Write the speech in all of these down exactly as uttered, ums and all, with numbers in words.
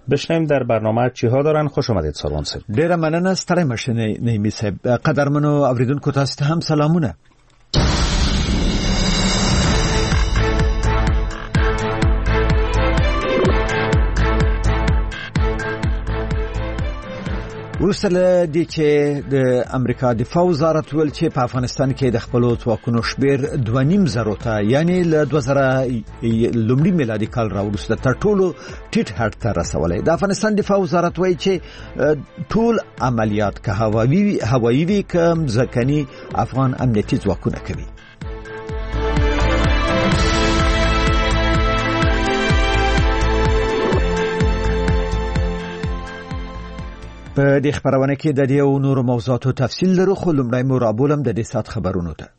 بشنیم در برنامه چی ها دارن. خوش آمدید سالون صاحب. ډیره مننه ستړی مشه نیمی صاحب. قدرمنو اوریدونکو تاسو ته هم سلامونه. وروسته له دې چې د امریکا دفاع وزارت ویل چې په افغانستان کې د خپلو ځواکونو شمېر دوه نیم زرو ته یعنی له دوه زره لومړي میلادي کال راوروسته تر ټولو ټیټ حد ته رسولی. د افغانستان دفاع وزارت وایي چې ټول عملیات که هوایي هوایي وي که ځمکني افغان امنیتي ځواکونه کوي. په دې خبرونه کې د دې او نورو موضوعاتو تفصیل لرو، خو لومړی مو رابولم د دې سات خبرونو ته.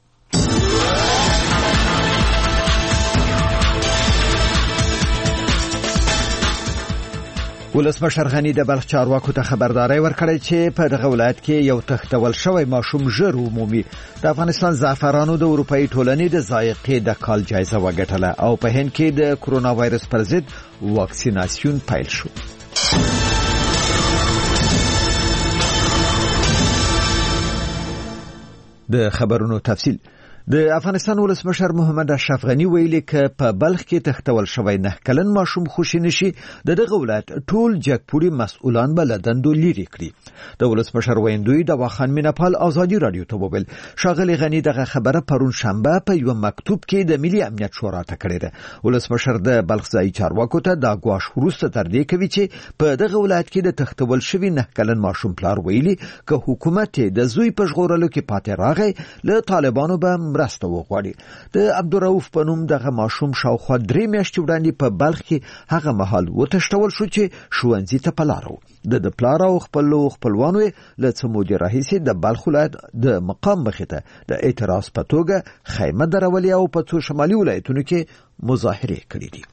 ولسمشر غنی د بلخ چارواکو ته خبرداري ورکړې چې په دغه ولایت کې یو تختول شوی ماشوم ژر عمومي د افغانستان زعفرانو د اروپאי ټولنې د ذایقې د کال جایزه وګټله او په هند کې د کرونا وایرس پر ضد واکسیناسیون پیل شو. د خبرونو تفصیل. د افغانستان ولسمشر محمد اشرف غنی ویلي ک په بلخ کې تختول شوی نه کلن ماشوم خوشی نشي د دغه ولایت ټول جګپوري مسؤلان بل دندو لري کړی. د ولسمشر ویندوی د واخان مینپال ازادي رادیو ته وویل شاغلی غنی دغه خبره پرون شنبه په یو مکتوب کې د ملي امنیت شورا ته کړی ده. ولسمشر د بلخ ځای چارواکو ته د غواش وروسته تر دې کوي چې په دغه ولایت کې د تختول شوی نه کلن ماشوم پلار ویلي ک حکومت د زوی په ژغورلو کې پاتې راغی له طالبانو به مرسته وغواړي. د عبدالرؤف په نوم دغه ماشوم شاوخوا درې میاشتې وړاندې په بلخ کې هغه مهال وتښتول شو چې ښوونځي ته په لار و. د پلار او خپلو خپلوانو له څه مودې راهیسې د بلخ ولایت د مقام مخې ته د اعتراض په توګه خیمه درولې او په څو شمالي ولایتونو کې مظاهرې کړې دي.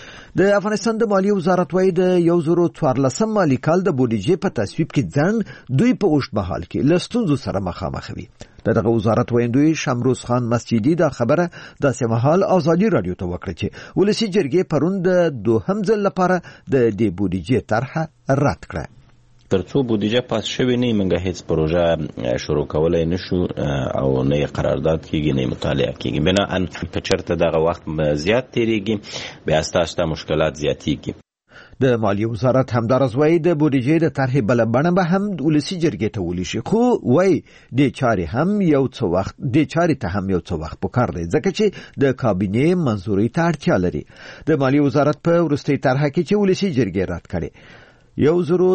د افغانستان د مالیې وزارت وايي د یو زرو څوارلسم مالي کال د بودیجې په تصویب کې ځنډ دوی په اوږد مهال کې له ستونزو سره مخامخ وي. دغه وزارت ویندوی شمروز خان مسجدي دا خبره د سمحال ازادي رادیو ته وکړه چې ولسی جرګې پرون د دوهم ځل لپاره د دې بودیجې طرحه رد کړه. ترڅو بودیجه پاس شوی نه منګه هیڅ پروژه شروع کولای نشو او نه قرارداد کیږي نه مطالعه کیږي. بناء په چرته دغه وخت زیات تیریږي بیا ستاسو مشکلات زیاتیږي. د مالیې وزارت همدارس وایي د بودیجې د طرحې بل بڼه به هم ولسی جرګې ته ولیشي، خو وایي د چارې هم یو څه وخت د چارې ته هم یو څه وخت پکار دی ځکه چې د کابینې منظوري ته اړتیا لري. د مالیې وزارت په وروستۍ طرحه کې چې ولسی جرګې رد کړي یو زرو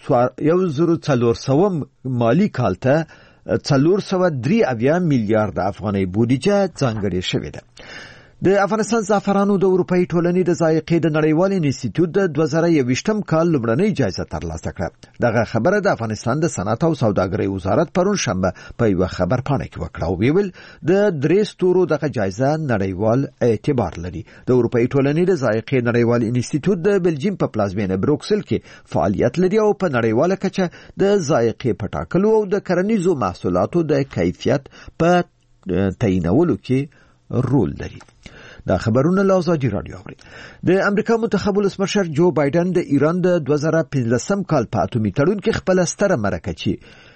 یو زرو څلور سوه مالی کال ته څلور سوه درې اویا میلیارډ افغانۍ بودیجه ځانګړې شوې ده. د افغانستان زعفرانو د اروپאי ټولنې د ذایقې د نړیوال انسټیټیوټ د دوه زره یوویشتم کال لومړنۍ جایزه ترلاسه کړه. دغه خبره د افغانستان د صنعت او سوداګرۍ وزارت پرون شنبه په یو خبر پاڼه کې وکړه او ویل د درې ستورو دغه جایزه نړیوال اعتبار لري. د اروپאי ټولنې د ذایقې نړیوال انسټیټیوټ د بلجیم په پلازمینه بروکسل کې فعالیت لري او په نړیواله کچه د ذایقې په ټاکلو او د کرنیزو محصولاتو د کیفیت په تعیینولو کې رول لري. دا خبرونه له ازادي رادیو اوري. د امریکا منتخب ولسمشر جو بایدن د ایران د دوه زره پنځلسم کال په اتومي تړون کې خپل ستره مرکه چی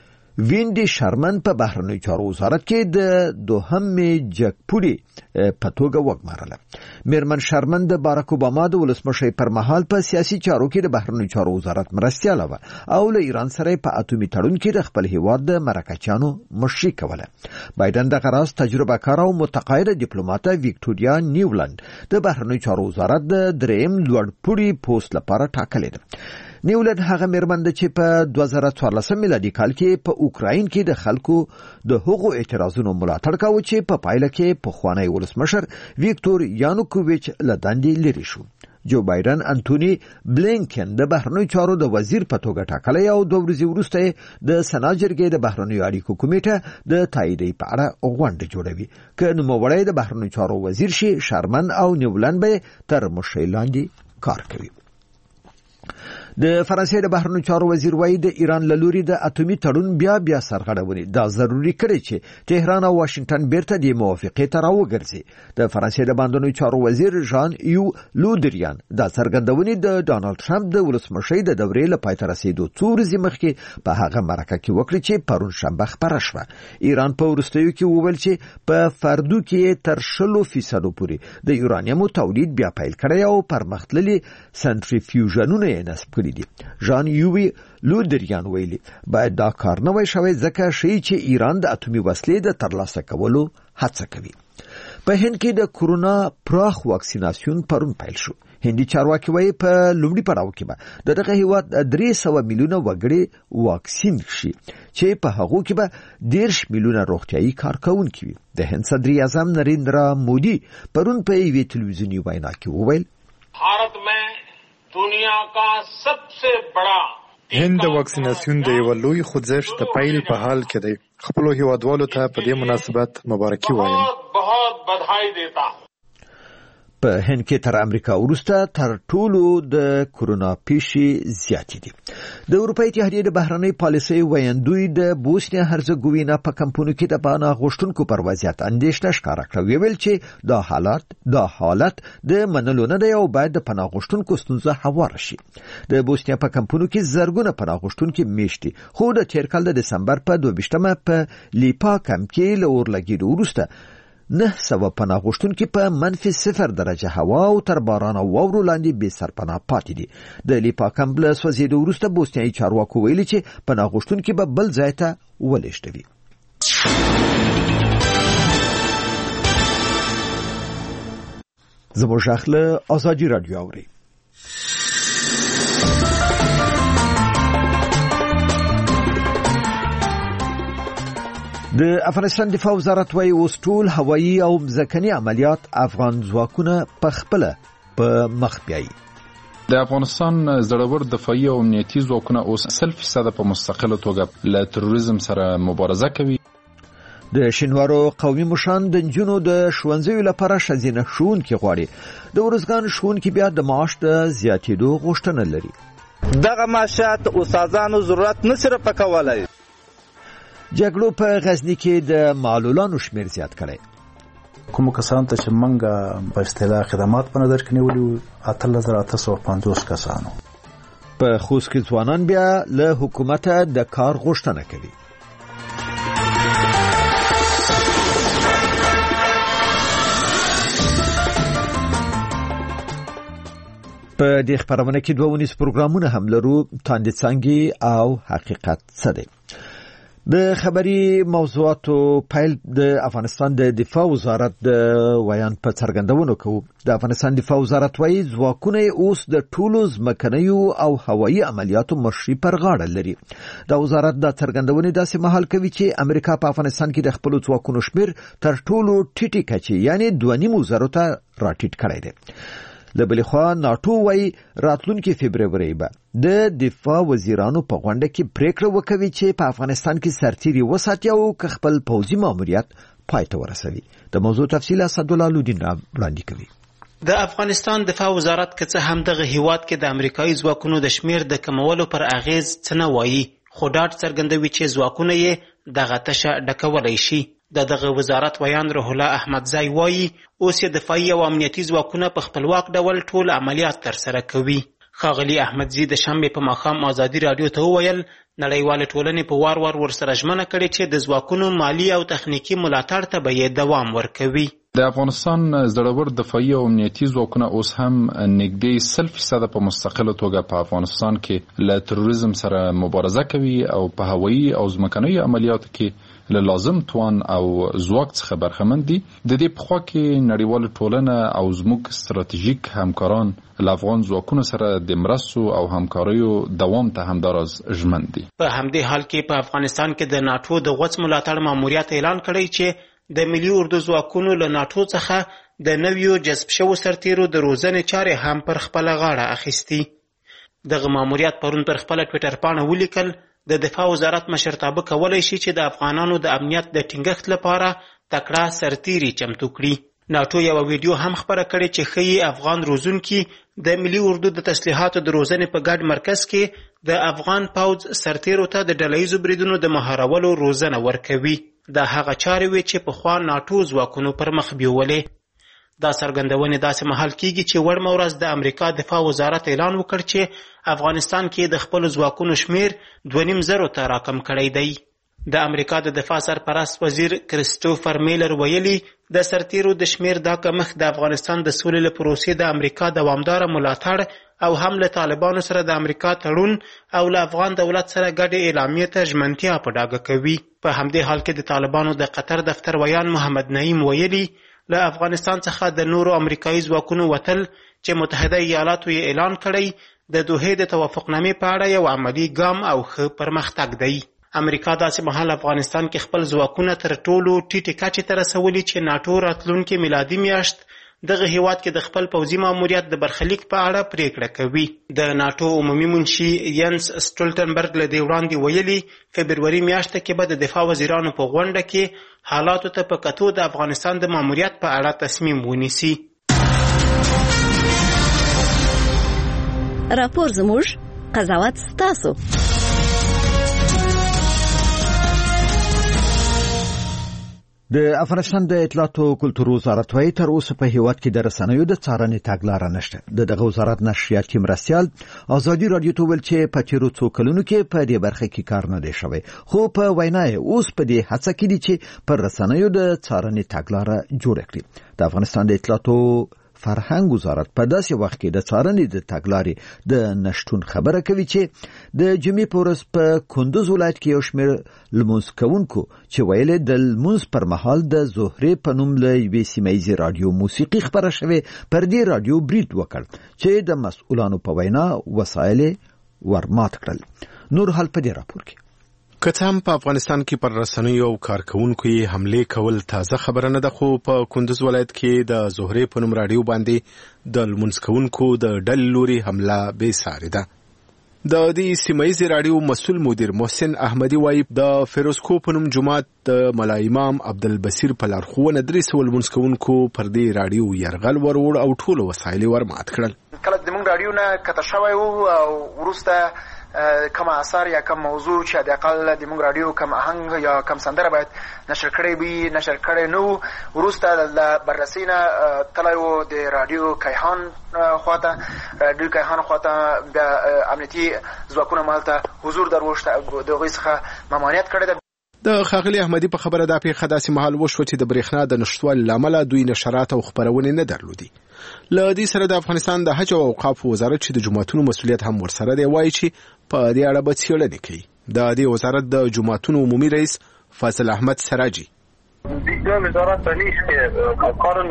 ویندي شرمن په بهرنی چارو وزارت کې د دوهم جګپوري په توګه وګمارله. میرمن شرمن د باراک اوباما د ولسمشر پر مهال په سیاسي چارو کې د بهرنی چارو وزارت مرستیاله و او له ایران سره په اتومي تړون کې د خپل هیواد د مرکچانو مشري کوله. بایدن د غراس تجربه کار او متقاعده ډیپلوماټه ویکټوریا نیولند د بهرنی چارو وزارت د دریم لوړ پوړي پوسټ لپاره ټاکلې ده. نیولند هغه میرمن ده چې په دوه زره څوارلسم میلادي کال کې په اوکراین کې د خلکو د حقوقو اعتراضونو ملاتړ کاوه چې په پایله کې پخوانی ولسمشر ویکټور یانوکوویچ له دندې لرې شو. جو بایدن انټونی بلینکن د بهرنیو چارو د وزیر په توګه ټاکلی او دوه ورځې وروسته د سنا جرګې د بهرنیو اړیکو کمیټه د تاییدي په اړه غونډه جوړوي. که نوموړی د بهرنیو چارو وزیر شي شرمن او نیولند به تر مشرۍ لاندې کار کوي. د فرانسې د بهرنیو چارو وزیر وایي د ایران له لوري د اتومي تړون بیا بیا سرغړونې دا ضروري کړي چې تهران او واشنگټن بیرته د موافقې ته راوګرځي. د فرانسې د بهرنیو چارو وزیر ژان یو لودریان دا څرګندونې د ډانلډ ټرمپ د ولسمشۍ د دورې له پای ته رسیدو څو ورځې مخکې په هغه مرکه کې وکړي چې پرون شنبه خپره شوه. ایران په وروستیو کې وویل چې په فردو کې تر شلو فیصدو پورې د یورانیمو تولید بیا پیل کړی او پرمختللي سنټریفیوژنونه یې نصب کړي دي. ژان یووی لودریان ویلي باید دا کار نه وای شوی ځکه ښیي چې ایران د اتومي وسلې د ترلاسه کولو هڅه کوي. په هند کې د کورونا پراخ واکسیناسیون پرون پیل شو. هندي چارواکي وایي په لومړي پړاو کې به د دغه هیواد درې سوه میلیونه وګړي واکسین شي چې په هغو کې به دیرش میلیونه روغتیايي کارکونکي وي. د هند صدر اعظم نریندرا مودي پرون په یوې تلویزیوني وینا کې وویل भारत में दुनिया का सबसे बड़ा هند د واکسیناسیون د یو لوی خوځښت د پیل په حال کې دی. خپل هیوادوالو ته په دې مناسبت مبارکي وایم. बहुत बधाई देता हूं. په هند کې تر امریکا وروسته تر ټولو د کورونا پیښې زیاتې دي. د اروپای اتحادیې د بهرنۍ پالیسۍ ویاندوی د بوسنیا هرزګوینا په کمپونو کې د پناه غوښتونکو پر وضعیت اندېښنه ښکاره کړه. ویل چې دا حالت دا حالت د منلو نه دی او باید د پناه غوښتونکو ستونزه هواره شي. د بوسنیا په کمپونو کې زرګونه پناه غوښتونکي میشت دي، خو د تیر کال د دسمبر په دوه ویشتمه په لیپا کمپ کې له اورلګیدو وروسته نه سوه پناه غوښتونکي په منفي صفر درجه هوا او تر باران او واورو لاندې بې سرپناه پاتې دي. د لیپا کمپ له سوځېدو وروسته بوسنیایي چارواکو ویلي چې پناه غوښتونکي به بل ځای ته ولېږدوي. زموږ غږ له ازادي راډیو اورئ. د افغانستان دفاع وزارت وايي اوس ټول هوایي او ځمکني عملیات افغان ځواکونه په خپله په مخ بیایي. د افغانستان زړور دفاعي او امنیتي ځواکونه اوس سل فیصده په مستقله توګه له تروریزم سره مبارزه کوي. د شینوارو قومي مشران د نجونو د ښوونځیو لپاره ښځینه ښوونکي غواړي. د ورځګان ښوونکي بیا د معاش د زیاتېدو غوښتنه لري. دغه معاشات استادانو ضرورت نه سره پکولای. جګړو په غزنی کې د معلولانو شمیر زیات کړي. کوم کسان ته چې منګه په اصطلاح خدمات په نظر کې نیولي اتلس زره اته سوه پنځوس کسانو. په خوست کې ځوانان بیا له حکومت د کار غوښتنه کوي. په دې خبرونه کې دوه ونیس پروګرامونه هم لرو، تاندې څنګه او حقیقت څه دی. د خبري موضوعاتو پیل د افغانستان د دفاع وزارت د ویان په څرګندونو کوو. د افغانستان دفاع وزارت وايي ځواکونه اوس د ټولو ځمکنیو او هوایي عملیاتو مشري پر غاړه لري. د وزارت د څرګندونې داسې مهال کوي چې امریکا په افغانستان کې د خپل ځواکونو شمیر تر ټولو ټیټي کچې یعنی دوه نیم زرو ته راټیټ کړی دی. لبلې خوا ناتو وايي راتلونکي فبروري به د دفاع وزیرانو په غونډه کې پریکړه وکوي چې په افغانستان کې سرتیري وساتي او خپل پوځي ماموریت پای ته ورسوي. د موضوع تفصیل اسد الله لودین را وړاندې کوي. د افغانستان دفاع وزارت که څه هم دغه هیواد کې د امریکایي ځواکونو د شمیر د کمولو پر اغیز څه نه وایي، خو ډاډ څرګندوي چې ځواکونه یې دغه تشه ډکولی شي. د دغه وزارت ویان روح الله احمدزی وایي اوس یې دفاعي او امنیتي ځواکونه په خپلواک ډول ټول عملیات ترسره کوي. ښاغلي احمدزی د شنبې په ماښام ازادي راډیو ته وویل نړیواله ټولنې په وار وار ورسره ژمنه کړې چې د ځواکونو مالي او تخنیکي ملاتړ ته به یې دوام ورکوي. د افغانستان زړور دفاعي او امنیتي ځواکونه اوس هم نږدې سل فیصده په مستقله توګه په افغانستان کې له تروریزم سره مبارزه کوي او په هوایي او ځمکنیو عملیاتو کې له لازم توان او ځواک څخه برخمن دي. د دې په خوا کې نړیواله ټولنه او زموږ ستراتیژیک همکاران له افغان ځواکونو سره د مرستو او همکاریو دوام ته همداراز ژمن دي. په همدې حال کې په افغانستان کې د ناټو د غوڅ ملاتړ ماموریت اعلان کړی چې د ملي اردو ځواکونو له ناټو څخه د نویو جذب شوو سرتیرو د روزنې چارې هم پر خپله غاړه اخیستي. دغه ماموریت پرون پر خپله ټویټر پاڼه ولیکل د دفاع وزارت مشرتابه کولی شي چې د افغانانو د امنیت د ټینګښت لپاره تکړه سرتیري چمتو کړي. ناټو یو ویډیو هم خبره کړې چې ښیي افغان روزونکي د ملي اردو د تسلیحاتو د روزنې په ګډ مرکز کې د افغان پوځ سرتیرو ته د ډلهییزو بریدونو د مهارولو روزنه ورکوي. دا هغه چارې وې چې پخوا ناټو ځواکونو پر مخ بیولې. دا څرګندونې داسې مهال کیږي چې وړمه ورځ د امریکا دفاع وزارت اعلان وکړ چې افغانستان کې د خپلو ځواکونو شمیر دوه نیم زرو ته راکم کړی دی. د امریکا د دفاع سرپرست وزیر کریسټوفر میلر ویلي د سرتیرو د شمیر دا کمښت د افغانستان د سولې له پروسې د امریکا دوامداره ملاتړ او هم له طالبانو سره د امریکا تړون او له افغان دولت سره ګډې اعلامیې ته ژمنتیا په ډاګه کوي. په همدې حال کې د طالبانو د قطر دفتر ویان محمد نعیم ویلي له افغانستان څخه د نورو امریکایي ځواکونو وتل چې متحده ایالاتو یې اعلان کړی د دوحې د توافقنامې په اړه یو عملي ګام او ښه پرمختګ دی. امریکا داسې مهال افغانستان کې خپل ځواکونه تر ټولو ټیټې کچې ته رسولي چې ناټو راتلونکې میلادي میاشت دغه هیواد کې د خپل پوځي ماموریت د برخلیک په اړه پریکړه کوي. د ناټو عمومي منشي ینس سټولټنبرګ له دې وړاندې ویلي فبروري میاشته کې به د دفاع وزیرانو په غونډه کې حالاتو ته په کتو د افغانستان د ماموریت په اړه تصمیم ونیسي. راپور زموږ، قضاوت ستاسو. د افغانستان د اطلاعات او کلتور وزارت وايي تر اوسه په هیواد کې د رسنیو د څارنې تګلاره نشته. د دغه وزارت نشریاتي مرستیال ازادي رادیو ته ویل چې په تیرو څو کلونو کې په دې برخه کې کار نه دی شوی، خو په وینا یې اوس په دې هڅه کې دي چې پر رسنیو د څارنې تګلاره جوړه کړي. د افغانستان د اطلاعات او فرهنګ وزارت په داسې وخت کې د څارنې د تګلارې د نشټون خبره کوي چې د جمعې په ورځ په کندوز ولایت کې یو شمېر لمونځ کوونکو چې ویل د لمونځ پر مهال د زهرې په نوم له یوې سیمه ییزې رادیو موسیقي خبره شوې پر دې رادیو برید وکړ چې د مسؤلانو په وینا وسایل ورمات کړل. نور حال په دې راپور کې. که څه هم په افغانستان کې پر رسنیو او کارکونکو یې حمله کول تازه خبره نه ده، خو په کندوز ولایت کې د زهرې په نوم رادیو باندې د لمونځ کوونکو د ډلې لوري حمله بې ساري ده. د دې سیمه ییزې رادیو مسؤل مدیر محسن احمدي وایي د فیروزکو په نوم جومات د ملا امام عبدالبصیر په لارښوونه درې سوه لمونځ کوونکو پر دې رادیو یرغل وروړ او ټول وسایل یې ورمات کړل. کله زموږ رادیو نه کته شوی و او وروسته کم اثر یا کم موضوع چې د اقل د موږ رادیو کم آهنګ یا کم سندره باید نشر کړی وي نشر کړی نو وروسته د بررسي نه تللی و د رادیو کیهان خواته رادیو کیهان خواته د امنیتي ځواکونه مالته حضور دروشته د هغوی څخه ممانعت کړی ده. د ښاغلي احمدي په خبره دا پیښه داسې مهال وشوه چې د برېښنا د نشتوالي له امله دوی نشرات او خپرونې نه درلودي. له دې سره د افغانستان د حج او اوقافو وزارت چې د جوماتونو مسؤلیت هم ورسره دی وایي چې په دې اړه به څېړنې کوي. د دې وزارت د جوماتونو عمومي رئیس فاصل احمد سراجي دیدگاه وزارت نیست که کار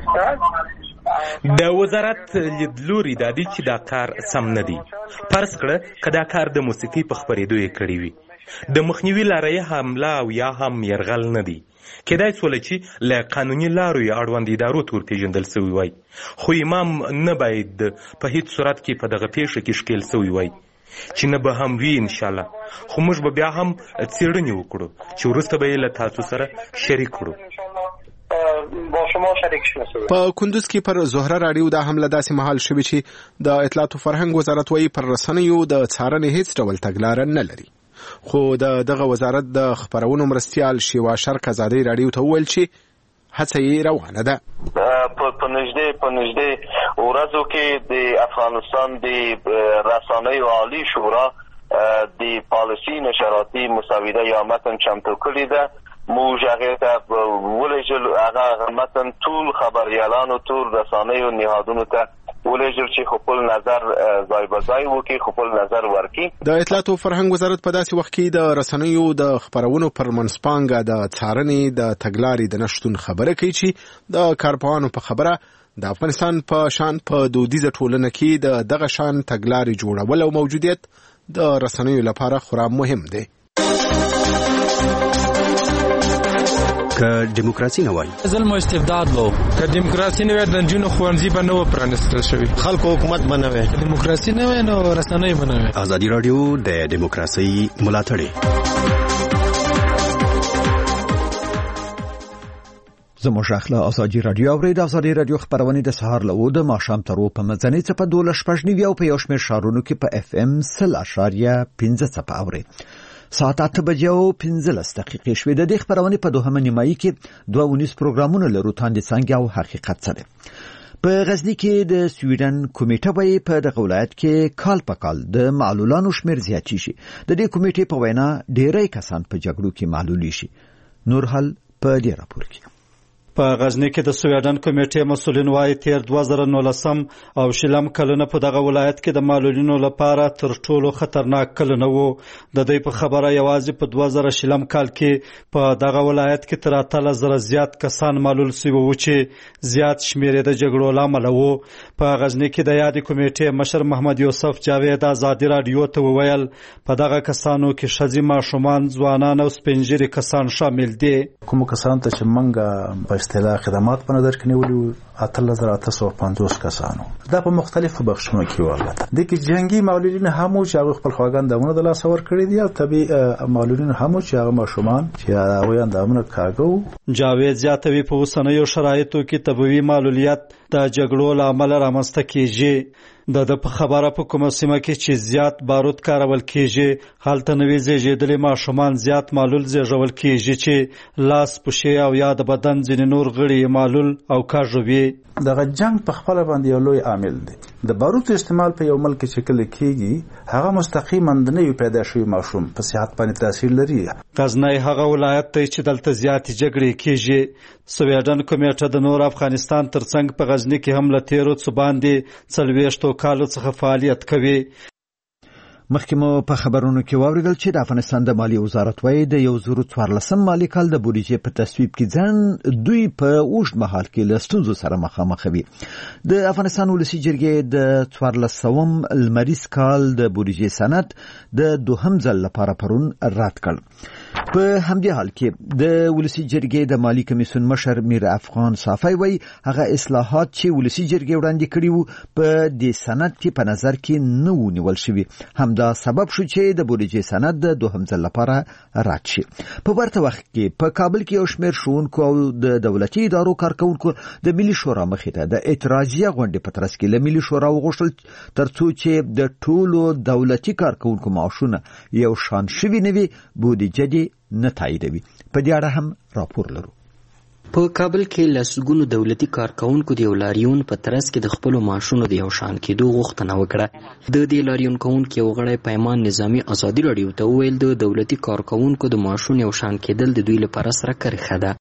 ناشایسته د وزارت لیدلوري دا دی چې دا کار سم نه دی. فرض کړه که دا کار د موسیقي په خپرېدو یې کړی وي، د مخنیوي لاره یې حمله او یا هم یرغل نه دی. کېدای سوله چې له قانوني لارو یې اړوند ادارو تور پېژندل سوی وای، خو امام نه باید په هیڅ صورت کې په دغه پیښه کې ښکېل سوی وای چې نه به هم وي انشاءالله. خو موږ به بیا هم څېړنې وکړو چې وروسته به یې له تاسو سره شریک کړو. با شما شریک شوم. په کندوز کې پر زهره رادیو دا حمله داسې مهال شوې چې د اطلاعات او فرهنګ وزارت وایي پر رسنیو د څارنې هیڅ ډول تګلاره نه لري. خو د دغه وزارت د خبرونو مرستیال شیوا شرق ازادي رادیو ته وویل چې هڅه یې روانه ده. په نږدې په نږدې ورځو کې د افغانستان د رسنیو عالی شورا د پالیسي نشراتي مسوده یا متن چمتو کړی ده. موږ هغې ته ولېږل، هغه متن ټول خبریالانو ټول رسنیو نهادونو ته ولېږل چې خپل نظر ځای په ځای وکړي، خپل نظر ورکړي. د اطلاعات او فرهنګ وزارت په داسې وخت کې د رسنیو د خپرونو پر منځپانګه د څارنې د تګلارې د نشتون خبره کوي چې د کارپوهانو په خبره د افغانستان په شان په دودیزه ټولنه کې د دغه شان تګلارې جوړول او موجودیت د رسنیو لپاره خورا مهم دی. که دیموکراسي نه وای ظلم او استبداد وو، که دیموکراسي نه وای د نجونو ښوونځي به نه و پرانیستل شوي، خلکو حکومت به نه وای، دیموکراسي نه وای نو رسنۍ به نه وای. ازادي رادیو د دیموکراسي ملاتړی. زموږ اخلا ازادي رادیو او د ازادي رادیو خبرونه د سهار له د ماښام تر په مزنی څخه په دوله شپږ نیو په یو شمېر شارونو کې په اف ام صفر اشاریه پنځه څخه اوري ساعت اته بجې او پنځلس دقیقې شوې د خبرونه په دوهمه نیمایي کې دوه ونیس پروګرامونه لرو تاندې څنګه او حقیقت سره په غزنی کې د سویډن کمیټه وایي په دغه ولایت کې کال په کال د معلولانو شمیر زیات شي د دې کمیټې په وینا ډېری کسان په جګړو کې معلول شي نور حل په دې راپور کې په غزنی کې د سویډن کمیټې مسولین وايي تیر دوه زره نولسم او شلم کلونه په دغه ولایت کې د معلولینو لپاره تر ټولو خطرناک کلونه وو د دوی په خبره یوازې په دوه زره شلم کال کې په دغه ولایت کې تر اتلس زره زیات کسان معلول شوي وو چې زیات شمیر د جګړو له امله وو په غزنی کې د یادې کمیټې مشر محمد یوسف جاوید ازادي رادیو ته وویل په دغه کسانو کې ښځې ماشومان ځوانان او سپینږیري کسان شامل دي کوم کسان ته چې منګه اصطلاح خدمات په نظر کې نیولي اتلس زره اته سوه پنځوس کسانو دا په مختلفو بخشونو کې ولته د کې جنگي معلولین هم چې هغه خپل خواګان دمونه د لاس ور کړی دي او طبي معلولین هم چې هغه ماشومان چې هغه اندامونه کاغو جاوید زیاتوي په اوسنیو شرایطو کې طبي معلولیت د جګړو له امله رامنځته کیږي د د په خبره په کومه سیمه کې چې زیات بارود کارول کیږي هلته نوې زیږیدلي ماشومان زیات معلول زیږول کیږي چې لاس پښې او یا د بدن ځینې نور غړي معلول او کاږي وي دغه جنگ په خپل باندې یو لوی عامل دی د بارود استعمال په یو ملک کې کله کیږي هغه مستقیما د نوې پیدا شوی ماشوم په صحت باندې تاثیر لري غزنی هغه ولایت دی چې دلته زیات جګړې کیږي سویډن کمیټه د نور افغانستان ترڅنګ په غزنی کې هم له تیرو څو باندې څلوېښتو کالو څخه فعالیت کوي مخکې مو په خبرونو کې واوریدل چې د افغانستان د مالی وزارت وايي د یو زر څوارلسم مالي کال د بودیجې په تصویب کې ځان دوی په اوږد مهال کې له ستونزو سره مخامخ وي د افغانستان ولسي جرګې د څوارلسم لمریز کال د بودیجې سند د دوهم ځل لپاره پرون رد کړ په همدې حال کې د ولسي جرګې د مالی کمیسیون مشر میر افغان صافی وايي هغه اصلاحات چې ولسي جرګې وړاندې کړي وو په دې سند کې په نظر کې نه و نیول شوي هم دا سبب شو چې د بودیجې سند د دوهم ځل لپاره رد شي په ورته وخت کې په کابل کې یو شمېر ښوونکو او د دولتي ادارو کارکونکو د ملي شورا مخې ته د اعتراضیه غونډې په ترڅ کې له ملي شورا وغوښتل ترڅو چې د ټولو دولتي کارکونکو معاشونه یو شان شوي نه وي بودیجه دې نه تاییدوي په دې اړه هم راپور لرو په کابل کې لسګونو دولتي کارکونکو د یو لاریون په ترڅ کې د خپلو معاشونو د یو شان کېدو غوښتنه وکړه د دې لاریون کوونکو یو غړی پیمان نظامي ازادي رادیو ته وویل د دولتي کارکونکو د معاشونو یو شان کېدل د دوی لپاره سره کرښه ده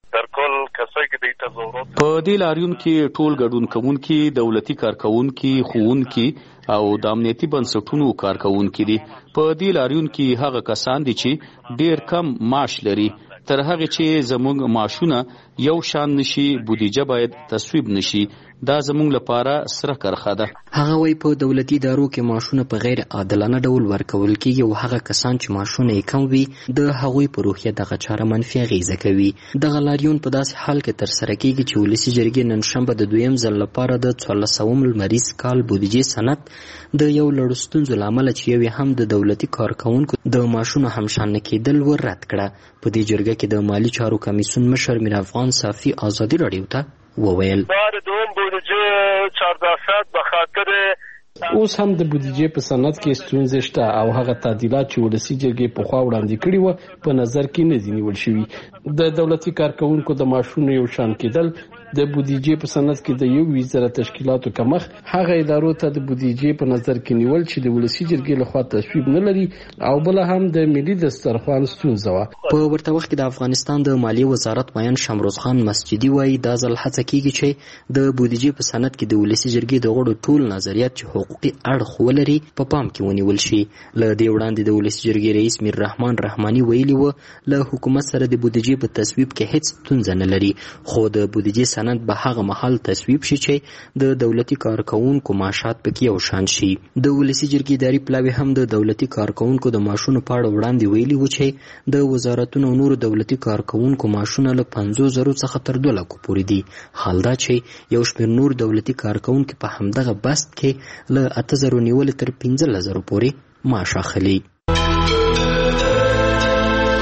په دې لاریون کې ټول ګډون کوونکي دولتي کارکونکي ښوونکي او د امنیتي بنسټونو کارکونکي دي په دې لاریون کې هغه کسان دي چې ډیر کم معاش لري تر هغه چې زموږ معاشونه یو شان نشي بودیجه باید تصویب نشي دا زموږ لپاره سره کرخه ده هغه وی په دولتي ادارو کې معاشونه په غیر عادلانه ډول ورکول کیږي او هغه کسان چې معاشونه یې کم وي د هغوی په روحیه دغه چاره منفي اغیزه کوي دغه لاریون په داسې حال کې تر سره کیږي چې ولسي جرګې نن شنبه د دویم ځل لپاره د څوارلسم لمریز کال بودیجې سند د یو لړ ستونزو له امله چې یو هم د دولتي کارکونکو د معاشونو همشان نه کېدل ور رد کړه په دې جرګه کې د مالی چارو کمیسیون مشر میر افغان صافی ازادي رادیو ته وویل بار دوم بودیجه چهارده فیصد به خاطر اوس هم د بودیجې په سند کې ستونزې شته او هغه تعدیلات چې ولسي جرګې پخوا وړاندې کړي وو په نظر کې نه دي نیول شوي د دولتي کارکونکو د معاشونو یو شان کېدل د بودیجې په سند کې د یو وزارت تشکیلاتو کمخ هغه ادارو ته د بودیجې په نظر کې نیول چې د ولسي جرګې لخوا تصویب نه لري او بل هم د ملي دسترخوان ستونزه وه په ورته وخت کې د افغانستان د مالی وزارت ویان شمروز خان مسجدي وایي دا ځل هڅه کیږي چې د بودیجې په سند کې د ولسي جرګې د غړو ټول نظریات چې حقوقي اړخ ولري په پام کې ونیول شي له دې وړاندې د ولسي جرګې رئیس میر رحمان رحماني ویلي و له حکومت سره د بودیجې په تصویب کې هیڅ ستونزه نه لري خو د بودیجې سند به هغه مهال تصویب شي چې د دولتي کارکونکو معاشات پکې یو شان شي د ولسي جرګې اداري پلاوي هم د دولتي کارکونکو د معاشونو په اړه وړاندې ویلي و چې د وزارتونو او نورو دولتي کارکونکو معاشونه له پنځوس زرو څخه تر دوه لکو پورې دي حال دا چې یو شمېر نور دولتي کارکونکو په همدغه بست کې له اته زرو نیولې تر پنځلس زرو پورې معاش اخلي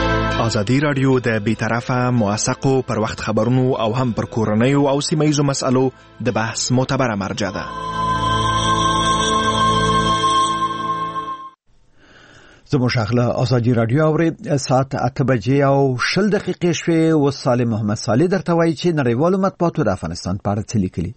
ازادي رادیو د بیطرفه موثقو پر وخت خبرونو او هم پر کورنیو او سیمه‌ییزو مسألو د بحث معتبره مرجع ده. زموږ اخلا ازادي رادیو اوري ساعت اته بجې او شل دقیقې شوې و صالح محمد صالح درته وایي چې نړیوالو مطبوعاتو د افغانستان په اړه څه لیکلي.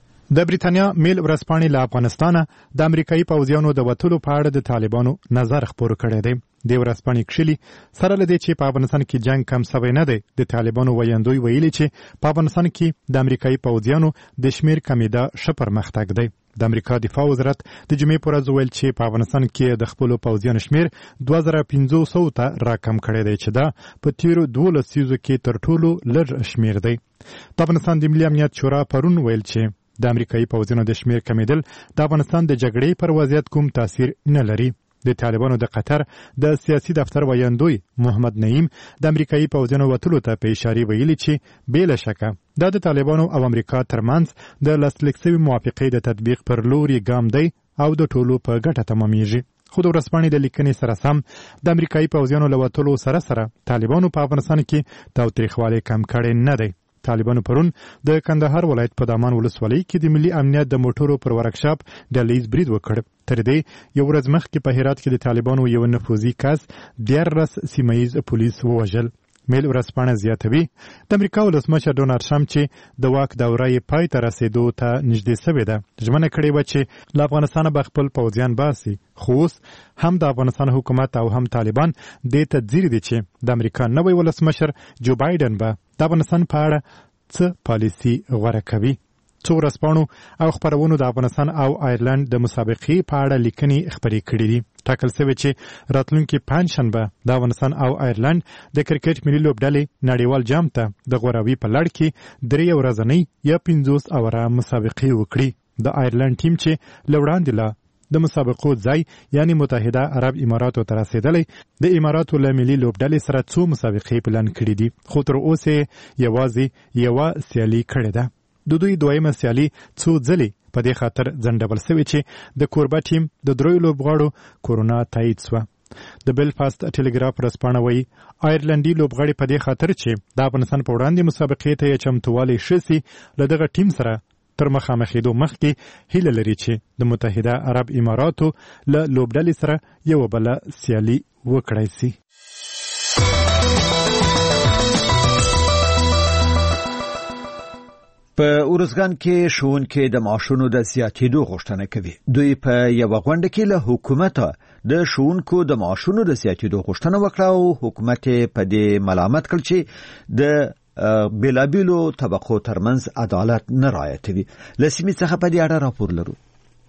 د بریتانیا میل ورځپاڼې له افغانستانه د امریکایي پوځیانو د وتلو په اړه د طالبانو نظر خپور کړی دی. د ورځپاڼې کښلي سره له دې چې په افغانستان کې جنگ کم سوی نه دی، د طالبانو ویاندوی ویلي چې په افغانستان کې د امریکایي پوځیانو د شمیر کمیدا ښه پرمختګ دی. د امریکا دفاع وزارت د جمعې په ورځ ویل چې په افغانستان کې د خپلو پوځیانو شمیر دوه زره پنځه سوه ته راکم کړی دی چې دا په تیرو دولس څیزو کې تر ټولو لږ شمیر دی. د افغانستان د ملي امنیت شورا پرون ویل چې د امریکایي پوځیانو د شمیر کمیدل د افغانستان د جګړې پر وضعیت کوم تاثیر نه لري. د طالبانو د قطر د سیاسي دفتر ویاندوی محمد نعیم د امریکایي پوځیانو وتلو ته په اشاره ویلي چې بې شکه دا د طالبانو او امریکا ترمنځ د لاسلیک شوي موافقې د تطبیق پر لوري ګام دی او د ټولو په ګټه تمامیږي. خو د ورځپاڼې د لیکنې سره سم د امریکایي پوځیانو له وتلو سره سره طالبانو په افغانستان کې تاوتریخوالی کم کړی نه دی. طالبانو پرون د کندهار ولایت په دامان ولسوالۍ کې د ملي امنیت د موټرو پر ورکشاپ د لیز برید وکړ. تر دې یو ورځ مخکې په هرات کې د طالبانو یو نفوذي کس دیارلس سیمه ییز پولیس ووژل. میل ورځپاڼه زیاتوي د امریکا ولسمشر ډونالډ ټرمپ چې د واک دوره یې پای ته رسېدو ته نږدې سوې ده، ژمنه کړې وه چې له افغانستانه به خپل پوځیان باسي. خو اوس هم د افغانستان حکومت او هم طالبان دې ته ځیر دي چې د امریکا نوی ولسمشر جو بایډن به د افغانستان په اړه څه پالیسي غوره کوي. څو ورځپاڼو او خپرونو د افغانستان او آیرلند د مسابقې په اړه لیکنې خپرې کړې دي. ټاکل شوی چې راتلونکي پنجشنبه د افغانستان او آیرلند د کرکټ ملي لوبډلې نړیوال جام ته د غوراوي په لړ کې درې ورځنۍ یا پنځوس اوره مسابقې وکړي. د آیرلند ټیم چې له وړاندې له د مسابقو ځای یعنی متحده عرب اماراتو ته رسېدلی د اماراتو له ملي لوبډلې سره څو مسابقې پلان کړي دي، خو تر اوسه یوازې یوه سیالي کړې ده. د دوی دویمه سیالي څو ځلې په دې خاطر ځنډول شوې چې د کوربه ټیم د دریو لوبغاړو کورونا تایید شوه. د بلفاست ټلګراف ورځپاڼه وایي آیرلنډي لوبغاړي په دې خاطر چې د افغانستان په وړاندې مسابقې ته یې چمتووالی ښه سي له دغه ټیم سره تر مخامخېدو مخکې هیله لري چې د متحده عرب اماراتو له لوبډلې سره یوه بله سیالي وکړی سي. په ارزګان کې ښوونکي د معاشونو د زیاتېدو غوښتنه کوي. دوی په یوه غونډه کې له حکومته د ښوونکو د معاشونو د زیاتېدو غوښتنه وکړه او حکومت په دې ملامت کړ چې د بیلابیلو طبقو ترمنځ عدالت نه رعایتوي. له سیمې څخه په دې اړه راپور لرو.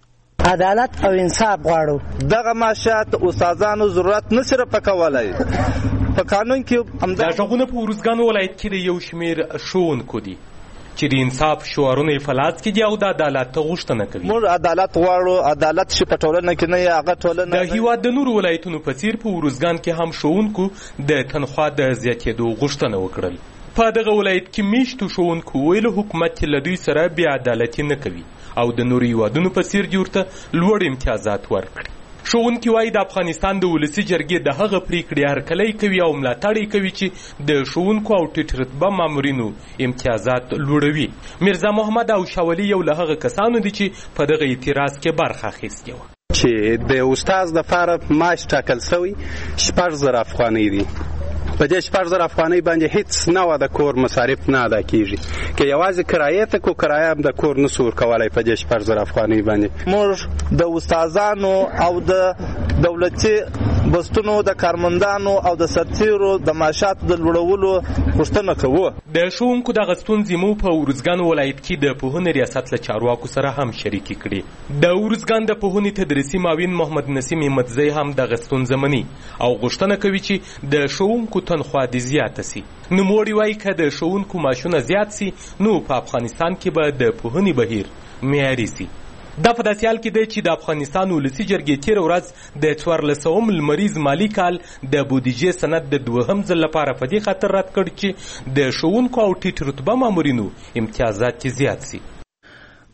عدالت او انصاف غواړو. دغه معاشات استادانو ضرورت نه صرف پکولای په قانون کې هم دا ژغونه په ارزګان ولایت کې د یو شمیر ښوونکو دي چې د انصاف شعارونه یې فلات کړي او د عدالت غوښتنه کوي. موږ عدالت غواړو. عدالت چې په ټولنه کې نه هغه ټولنه د هیواد د نورو ولایتونو په څیر په ارزګان کې هم ښوونکو د تنخوا د زیاتېدو غوښتنه وکړل. په دغه ولایت کې میشتو ښوونکو ویل حکومت له دوی سره بې عدالتي نه کوي او د نورو هیوادونو په څیر دوی ورته لوړ امتیازات ورکړي. ښوونکي وایي د افغانستان د ولسي جرګې د هغه پریکړې هرکلی کوي او ملاتړ یې کوي چې د ښوونکو او ټیټ رتبه مامورینو امتیازات لوړوي. میرزا محمد او شاولي یو له هغه کسانو دي چې په دغه اعتراض کې برخه اخیستې وه. چې د استاد دپاره معاش ټاکل شوی شپږ زره افغانۍ دي. په دې شپږ زره افغانۍ باندې هیڅ نوع د کور مصارف نه ادا کیږي. که یوازې کرایې ته کو کرایه هم د کور نه سو ورکولی په دې شپږ زره افغانۍ باندې. موږ د استادانو او د دولتي بستونو د کارمندانو او د سرتیرو د معاشاتو د لوړولو غوښتنه کوو. د ښوونکو دغه ستونزې مو په ارزګان ولایت کې د پوهنې ریاست له چارواکو سره هم شریکې کړي. د ارزګان د پوهنې تدریسي معاون محمد نسیم احمدزی هم دغه ستونزه مني او غوښتنه کوي چې د ښوونکو تنخوا دې زیاته سي. نوموړي وایي که د ښوونکو معاشونه زیات سي نو په افغانستان کې به د پوهنې بهیر معیاري سي. دا په داسې حال کې دی چې د افغانستان ولسي جرګې تېره ورځ د څوارلسم لمریز مالي کال د بودیجې سند د دوهم ځل لپاره په دې خاطر رد کړ چې د ښوونکو او ټیټ رتبه مامورینو امتیازات زیات سي.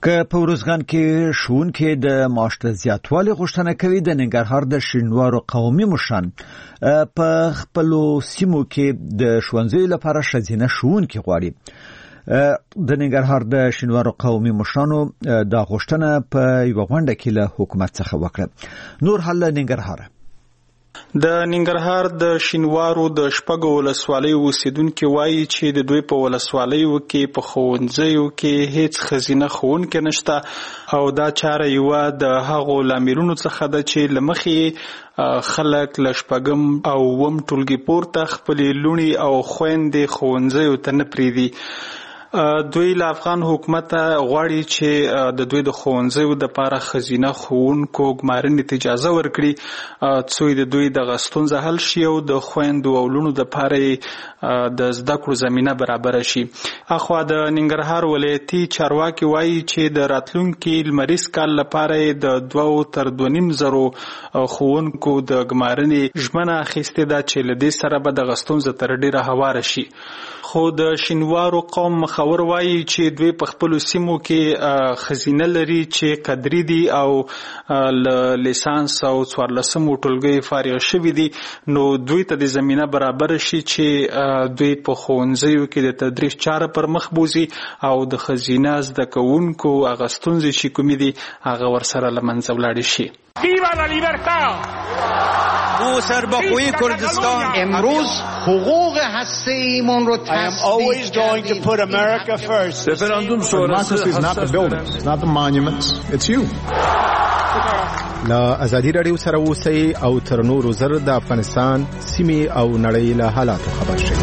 که په ورزګان کې ښوونکي د معاش د زیاتوالي غوښتنه کوي، د ننګرهار د شینوارو قومي مشران په خپلو سیمو کې د ښوونځیو لپاره ښځینه ښوونکي غواړي. د ننګرهار د شینوارو قومي مشرانو دا غوښتنه په یوه غونډه کې له حکومت څخه وکړه. نور حال ننګرهار. د ننګرهار د شینوارو د شپږو ولسوالیو اوسیدونکي وایي چې د دوی په ولسوالیو کې په ښوونځیو کې هیڅ ښځینه ښوونکې نشته او دا چاره یوه د هغو لاملونو څخه ده چې له مخې خلک له شپږم او اووم ټولګي پورته خپلې لوڼې او خویندې ښوونځیو ته نه پرېږدي. دوی له افغان حکومت غواړي چې د دوی د ښوونځیو دپاره ښځینه ښوونکو ګمارنې ته اجازه ورکړي څو د دوی دغه ستونزه حل شي او د خویندو او لوڼو دپاره د زده کړو زمینه برابره شي. اخوا د ننګرهار ولایتي چارواکي وایي چې د راتلونکي لمریز کال لپاره د دوو تر دوه نیم زرو ښوونکو د ګمارنې ژمنه اخیستې ده چې له دې سره به دغه ستونزه تر ډېره هواره شي. خو د شینوارو قوم مخور وایي چې دوی په خپلو سیمو کې ښځینه لري چې قدري دي او له لیسانس او څوارلسمو ټولګیو فارغ شوي دي، نو دوی ته د زمینه برابره شي چې دوی په ښوونځیو کې د تدریس چاره پر مخ بوځي او د ښځینه زده کوونکو هغه ستونزې چې کومې دي هغه ورسره له منځه ولاړې شي. ویوا لا لیبرتا ما سرباخوی کردستان امروز حقوق هسته‌ایمون رو I am always going to put America first. Referendum sonrası Democracy is not the buildings, not the monuments, it's you. له ازادي راډیو سره اوسئ او تر نورو زر د افغانستان سیمې او نړۍ له حالاتو خبر شئ.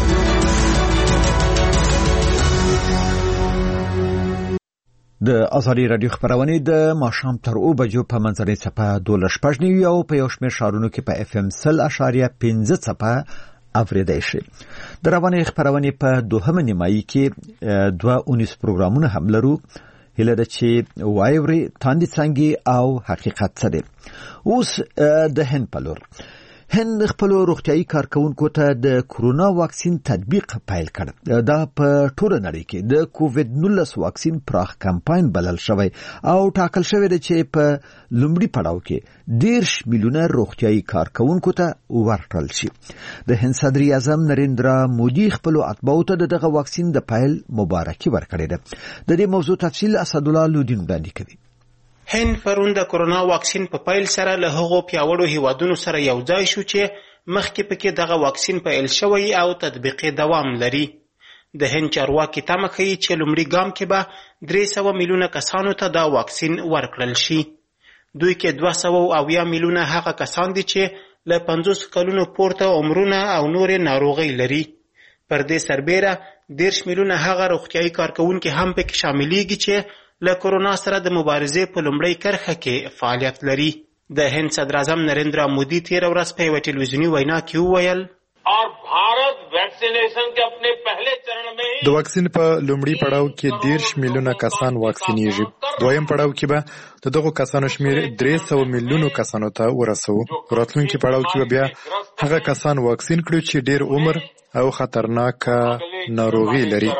د ازادي راډیو خبرونه د ماښام تر او بجو په منځنۍ څپه دوه شپږ نیو او په یو شمېر ښارونو کې په اف ام سل اشاریه پنځه څپه اوریدای شي. د روانې خبرونه په دوهمه نیمایي کې دوه اونیس پروګرامونه هم لرو. هله د چې وایوري تاندې څنګه او حقیقت څه دی. اوس د هند په لور. هند خپل روغتيایي کارکونکو ته د کرونا واکسین تطبیق پیل کړ. دا په ټوله نړۍ کې د کووډ نولس واکسین پراخ کمپاین بلل شوی او ټاکل شوی دی چې په لومړي پړاو کې دیرش میلیونه روغتيایي کارکونکو ته ورکړل شي. د هند صدر اعظم نریندرا مودي خپل اتباعو ته دغه واکسین د پیل مبارکي ورکړې ده. د دې موضوع تفصیل اسدالله لودین وړاندې کوي. هند پرون د کرونا واکسین په پیل سره له هغو پیاوړو هیوادونو سره یو ځای شو چې مخکې پکې دغه واکسین پیل شوی او تطبیقي دوام لري. د هند چارواکي تمه کوي چې لومړي ګام کې به درې سوه میلیونه کسانو ته دا واکسین ورکړل شي. دوی کې دوه سوه اویا میلیونه هغه کسان دي چې له پنځوس کلونو پورته عمرونه او نورې ناروغۍ لري. پر دې سربیره دیرش میلیونه هغه روغتیایي کارکونکي هم پکې شاملیږي چې له کرونا سره د مبارزې په لومړۍ کرښه کې فعالیت لري. د هند صدر اعظم نریندرا مودي تیر ورځ په یوه ټلویزیوني وینا کې وویل اور بھارت ویکسینیشن کے اپنے پہلے چرن میں د واکسین په لومړي پړاو کې دیرش میلیونه کسان واکسینیږي. دویم پړاو کې به د دغو کسانو شمیر درې سوه میلیونو کسانو ته ورسوو. راتلونکي پړاو کې بیا هغه کسان واکسین کړو چې ډیر عمر او خطرناکه ناروغي لري.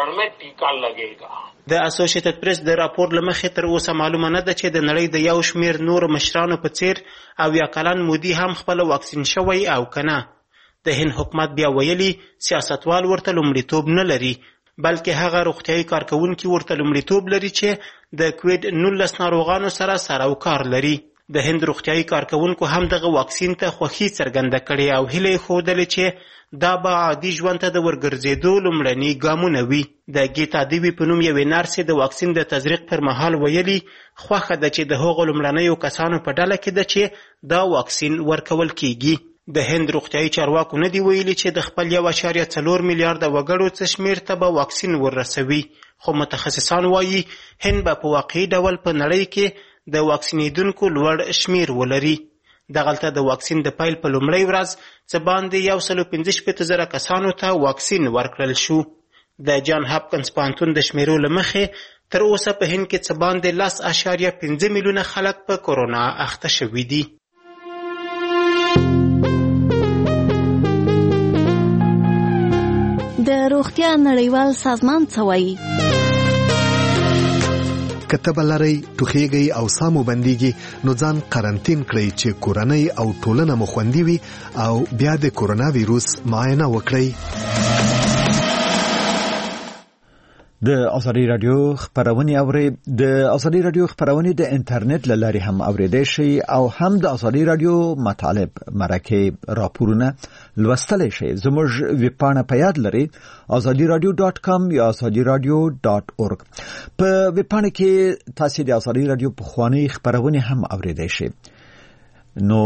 د اسوسییټډ پریس د راپور لمخې تر اوسه معلومه نه ده چې د نړۍ د یو شمیر نور مشرانو په څیر او یا کلن مودي هم خپل واکسین شوی او کنه. د هند حکومت بیا ویلي سیاستوال ورته لومړیتوب نه لري، بلکې هغه روغتیایي کارکونکي ورته لومړیتوب لري چې د کووډ نولس ناروغانو سره سر او کار لري. د هند روغتیایي کارکونکو هم دغه واکسین ته خوښي څرګنده کړې او هیله یې ښودلې چې دا به عادي ژوند ته د ورګرځېدو لومړني ګامونه وي. د ګیتا دیوي په نوم یوې نرسې د واکسین د تزریق پر مهال ویلي خوښه ده چې د هغو لومړنیو کسانو په ډله کې ده چې دا واکسین ورکول کیږي. د هند روغتیایي چارواکو نه دی ویلي چې د خپل یو اعشاریه څلور میلیارده وګړو څه شمېر ته به واکسین وررسوي، خو متخصصان وایي هند به په واقعي ډول په نړۍ کې د واکسینېدونکو لوړ شمېر ولري. دغلته د واکسین د پیل په لومړۍ ورځ څه باندې یو سل پنځه شپېته زره کسانو ته واکسین ورکړل شو. د جان هاپکنز پوهنتون د شمیرو له مخې تر اوسه په هند کې څه باندې لس اعشاریه پنځه میلیونه خلک په کرونا اخته شوي دي. د روغتیا نړیوال سازمان څه وایي؟ که تبه لرئ ټوخیږئ او ساه مو بندیږي نو ځان قرنطین کړئ چې کورنۍ او ټولنه مو خوندي وي او بیا د کورونا ویروس معاینه وکړئ. د ازادي رادیو خبرونه اوري د ازادي رادیو خبرونه د انټرنیټ لاري هم اوریدئ شي او هم د ازادي رادیو مطالب مرکه راپورونه لوستل شي. زموږ ویب پاڼه په یاد لري azadi radio dot com یا azadi radio dot org. په ویب پاڼه کې تاسو د ازادي رادیو په خواني خبرونه هم اوریدئ شي. نو